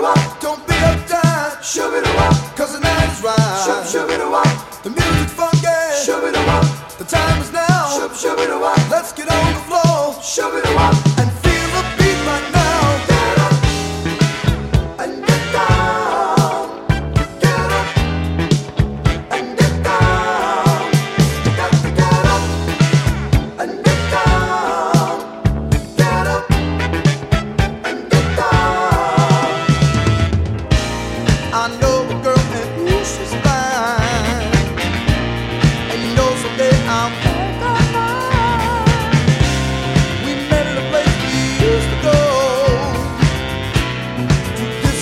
Don't be uptight, cause the night is right. The music's funky, the time is now. Let's get on